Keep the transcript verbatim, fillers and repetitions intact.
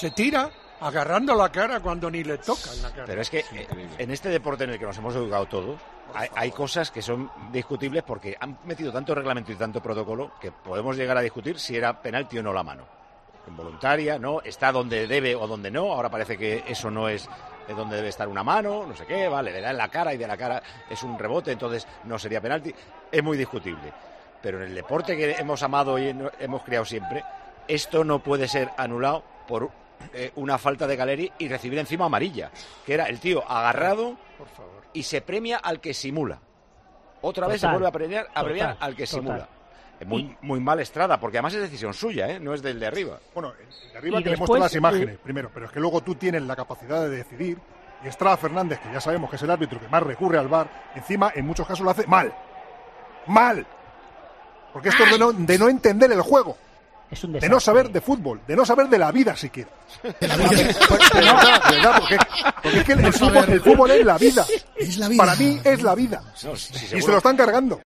se tira agarrando la cara cuando ni le toca en la cara. Pero es que eh, en este deporte en el que nos hemos educado todos, hay, hay cosas que son discutibles porque han metido tanto reglamento y tanto protocolo que podemos llegar a discutir si era penalti o no la mano. Involuntaria, ¿no? Está donde debe o donde no. Ahora parece que eso no es donde debe estar una mano, no sé qué, vale, le da en la cara y de la cara es un rebote, entonces no sería penalti. Es muy discutible. Pero en el deporte que hemos amado y hemos criado siempre, esto no puede ser anulado por eh, una falta de Caleri y recibir encima amarilla, que era el tío agarrado Por favor. y se premia al que simula. Otra Total, vez se vuelve a premiar, a premiar total, al que total. simula. Es muy, muy mal Estrada, porque además es decisión suya, ¿eh? No es del de arriba. Bueno, el de arriba Y que le después, muestra las imágenes, eh, primero, pero es que luego tú tienes la capacidad de decidir, y Estrada Fernández, que ya sabemos que es el árbitro que más recurre al V A R, encima en muchos casos lo hace mal. ¡Mal! Porque esto es de no, de no entender el juego, Es un de desastre. no saber de fútbol, de no saber de la vida siquiera. De la vida. De verdad, de verdad, porque, porque es que el, el fútbol, el fútbol es la vida. Es la vida. Para mí es la vida. No, sí, sí, Y seguro. se lo están cargando.